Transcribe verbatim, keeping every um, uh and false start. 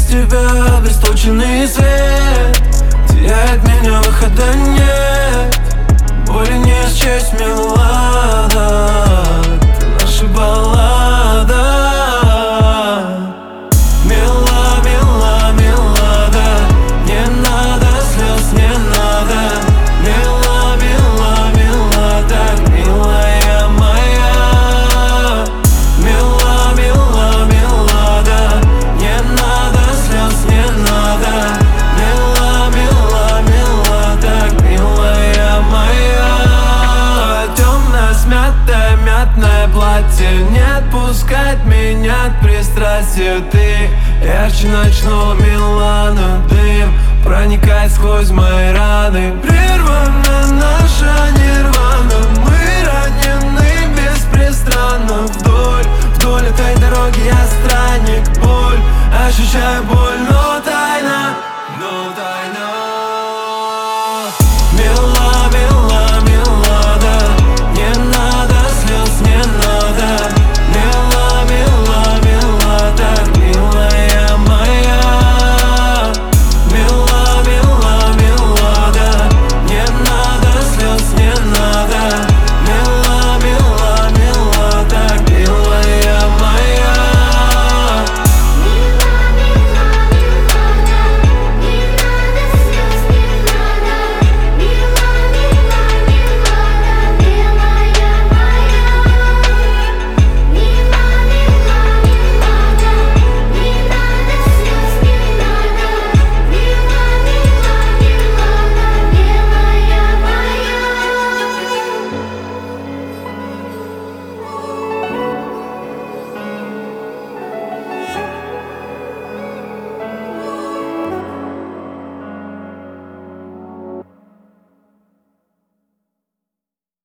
тебя бестолченный свет теряет меня, выхода нет. Боли не счесть, милада, ты наша баллада. Мила, мила, милада, не надо слез, не надо. Мила, мила, милада, милая моя. Мила, мила, милада, не надо слез, не надо. Мила, мила, милада, милая моя. Темное, смятое, мятное платье не отпускает меня от пристрастия. Ты ярче ночного Милана, дым проникает сквозь мои раны. Прервана наша нирвана, мы ранены беспрестанно. Вдоль, вдоль этой дороги я странник, бой.